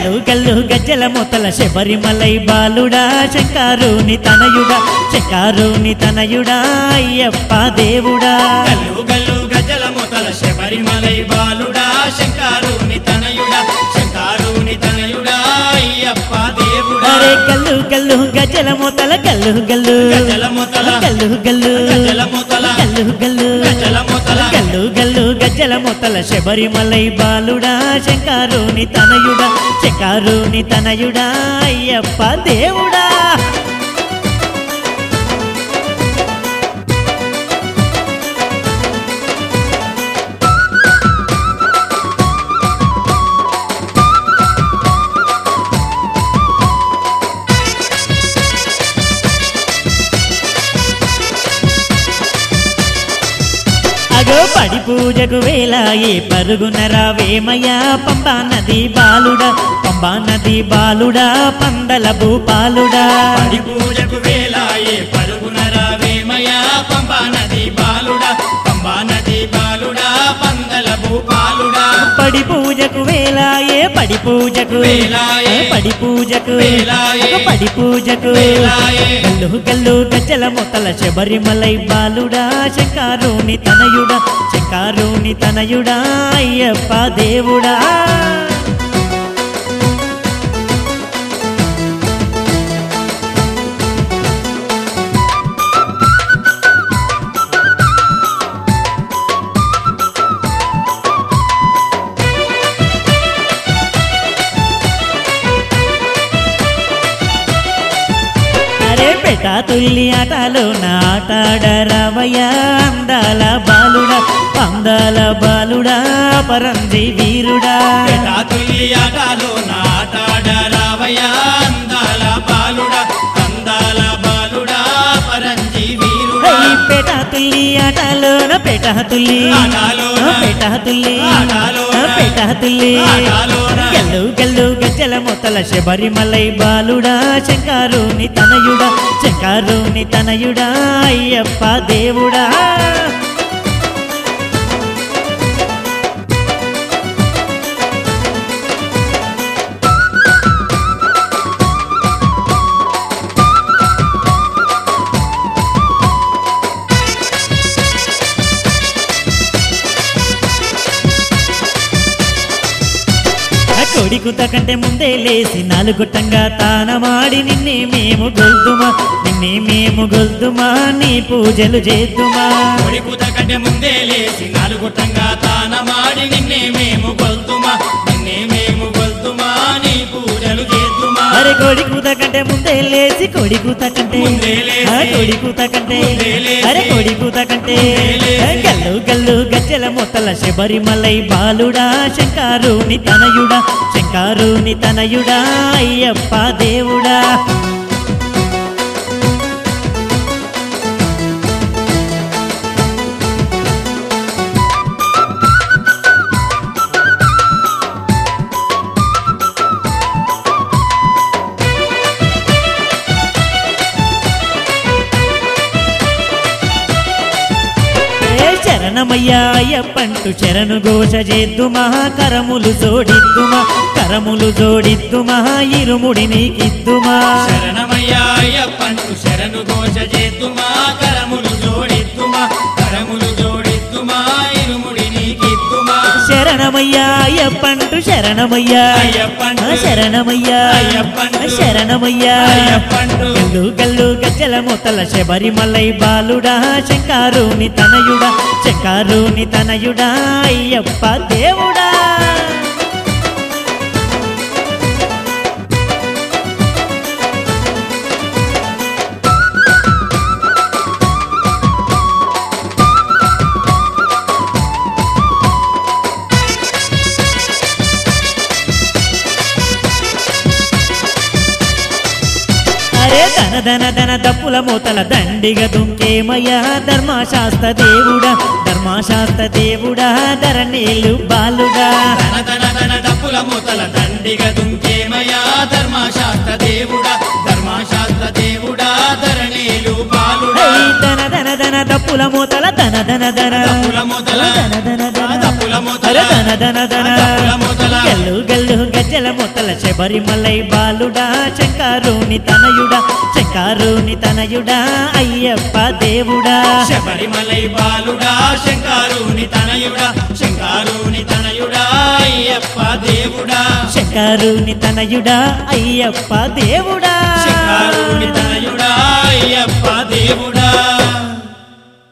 గల్లు గల్లు గజ్జల మొతల శబరిమలై బాలుడా శంకరుని తనయుడా శంకరుని తనయుడా అయ్యప్ప దేవుడా గల్లు గల్లు గజ్జల మొతల శబరిమలై బాలుడా శంకరుని తనయుడా శంకరుని తనయుడా అయ్యప్ప దేవుడా అరే గల్లు గల్లు గజ్జల మొతల గల్లు గల్లు గజ్జల మొతల గల్లు గల్లు గజ్జల మొతల గల్లు గల్లు గజ్జల మొతల గల్లు గల్లు గజ్జల మొతల శబరిమలై బాలుడా శంకరుని తనయుడా శంకరుని తనయుడా అయ్యప్ప దేవుడా అగో పడి పూజకు వేలాయే పరుగున రావేమయ్యా పంబా నది బాలుడా పంబా నది బాలుడా పందల భూపాలుడా పడి పూజకు వేలాయే పరుగున రావేమయా పంబా నది బాలుడా పంబా నది బాలుడా పందల భూపాలుడా పడి పూజకు వేలాయే పడి పూజకు వేలాయే పడి పూజకు వేలాయే పడి పూజకు వేలాయే గల్లు గల్లు గజ్జల మొతల శబరిమలై బాలుడా శంకరుని తనయుడా శంకరుని తనయుడా అయ్యప్ప దేవుడా పేట తుల్లి ఆటలో నాటాడరావయ్యా అందాల బాలుడా అందాల బాలుడా పరంజి వీరుడా పేట తుల్లి ఆటలో నాటాడ రావయ్యా అందాల బాలుడా అందాల బాలుడా పరంజి వీరుడా పేట తుల్లి ఆటలోన పేట తుల్లి ఆటలోన పేట తుల్లి ఆటలోన పేట తుల్లి ఆటలోన గల్లు గల్లు గజ్జల మొతల శబరిమలై బాలుడా శంకరుని తనయుడా శంకరుని తనయుడా అయ్యప్ప దేవుడా కొడికుత కంటే ముందే లేసి నాలుగుట్టంగా తానమాడి నిన్నే మేము గొల్దుమా నీ పూజలు చేద్దుమా కొడికుత కంటే ముందే లేసి నాలుగుట్టంగా తానమాడి నిన్నే మేము గొల్తుమా నీ పూజలు చేద్దుమా అరే కొడికుత కంటే ముందే లేసి కొడికుత కంటే ముందే లేసి, కొడికుత కంటే ముందే లేసి, అరే కొడికుత కంటే ముందే లేసి, గల్లు గల్లు గజ్జల మొతల శబరిమలై బాలుడా శంకరుని తనయుడా శంకరుని తనయుడా అయ్యప్ప దేవుడా శరణమయ్యా అయ్యప్పంటూ శరణు ఘోష చేద్దుమా కరములు జోడిద్దుమా ఇరుముడి నీకిద్దుమా శరణమయ్యా అయ్యప్పంటూ శరణు ఘోష చేద్దుమా కరములు జోడిద్దుమా ఇరుముడి నీకిద్దుమా శరణమయ్యా అయ్యప్పంటూ శరణమయ్యా అయ్యప్పంటూ శరణమయ్యా అయ్యప్పంటూ శరణమయ్యా అయ్యప్పంటూ గల్లు గల్లు గజ్జల మొతల శబరిమలై బాలుడా శంకరుని తనయుడా అయ్యప్ప దేవుడా ధన దప్పుల మూతల దండిగ దుంకేమయ్యా ధర్మశాస్త్ర దేవుడా ధరణీలు బాలుడా ధన డప్పుల మూతల దండిగ దుంకేమయ్యా ధర్మశాస్త్ర దేవుడా ధరణీలు బాలుడా ధన దప్పుల మూతల ధన డప్పుల మూతల ధన డప్పుల మూతల గల్లు గల్లు గజ్జల గజ్జల మొత్తల శబరిమలై బాలుడా శంకరుని తనయుడా శంకరుని తనయుడా అయ్యప్ప దేవుడా శబరిమలై బాలుడా శంకరుని తనయుడా శంకరుని తనయుడా అయ్యప్ప దేవుడా శంకరుని తనయుడా అయ్యప్ప దేవుడా శంకరుని తనయుడా అయ్యప్ప దేవుడా